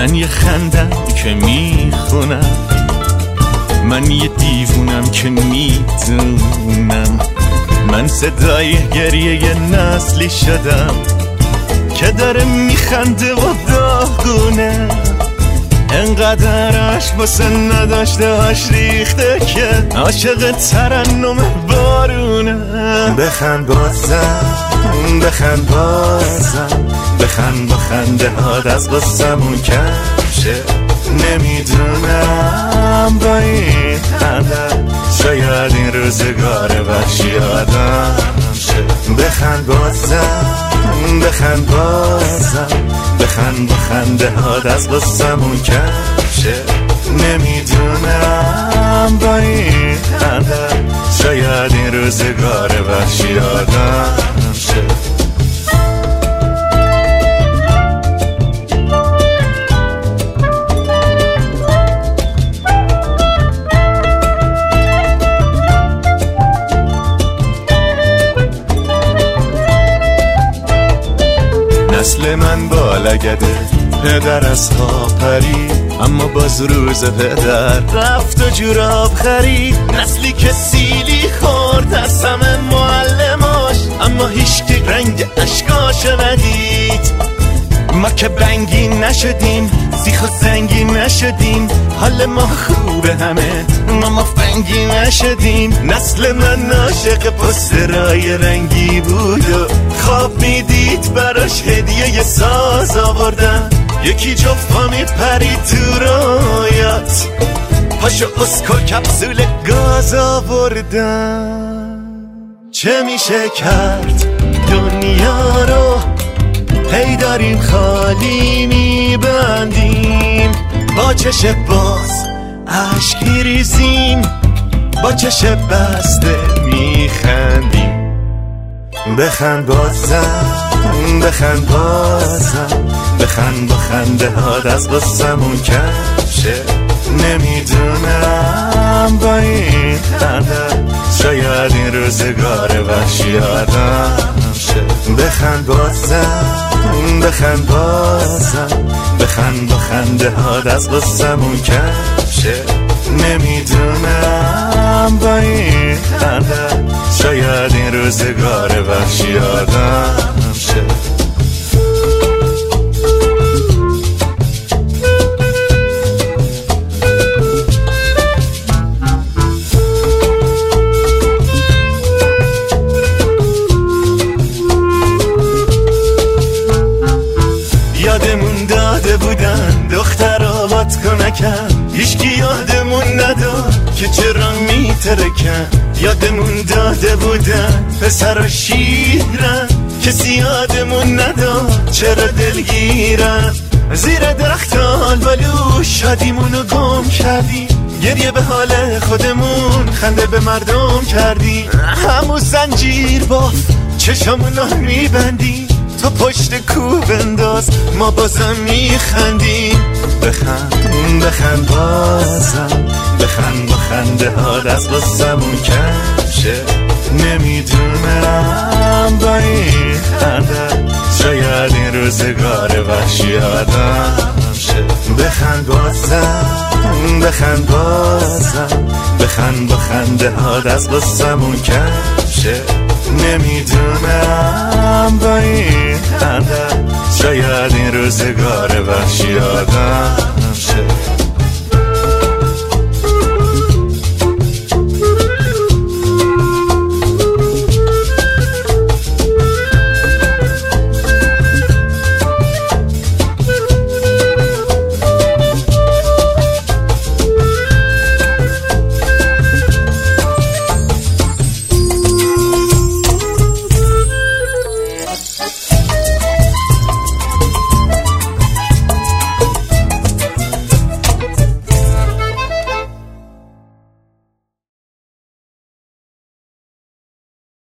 من یه خندم که میخونم، من یه دیوونم که میدونم، من صدای گریه یه نسلی شدم که داره میخنده و داغونه، انقدرش واسه نداشتهاش ریخته که عاشق ترنم بارونه. بخند بازم، بخند بازم، بخند با خنده هات از قصمون کم شه. نمیدونم با این خنده شاید این روزگار وحشی آدم شه. بخند بازم، بخند بازم، بخند با خنده هات از قصمون کم شه. نمیدونم با این خنده شاید این روزگار وحشی آدم شه. نسل من بالگده، پدر از خواب پرید، اما باز روز پدر رفت و جوراب خرید. نسلی که سیلی خورد از همه معلماش، اما هیچکی رنگ اشکاش ندید. ما که بنگی نشدیم، سیخ و سنگی نشدیم، حال ما خوبه همه، ما فنگی نشدیم. نسل من عاشق پوسترای رنگی بود و خواب میدید براش هدیه یه ساز آوردن. یکی جفا میپرید تو رویات، پاشو اسکو کپسول گاز آوردن. چه میشه کرد دنیا رو هی داریم خالی میبندیم، با چش باز عشق میریزیم، با چش بسته میخندیم. بخند بازم، بخند بازم، بخند با خنده هات از قصمون کم شه. نمیدونم با این خنده شاید این روزگار وحشی آدم شه. بخند بازم، بخند بازم، بخند با خنده هات از قصمون کم شه. نمیدونم با این خنده شاید این روزگار وحشی آدم شه. یادمون داده بودن دختر آباد کنکن، هیچکی یادمون نداد که چرا میترکن. یادمون داده بودن پسر و شیرن، کسی یادمون نداد چرا دلگیرن. زیر درخت آلبالو شادیمونو گم کردیم، گریه به حال خودمون خنده به مردم کردیم. همون زنجیر باف چشمونو میبندیم، تو پشت کو بنداز ما بازم میخندیم. بخند، بخند بازم، بخند با خنده هات از قصمون کم شه. نمیدونم با این خنده شاید این روزگار وحشی آدم شه. بخند بازم، بخند بازم، بخند با خنده هات از قصمون کم شه. نمیدونم با این خنده شاید این روزگار وحشی آدم شه.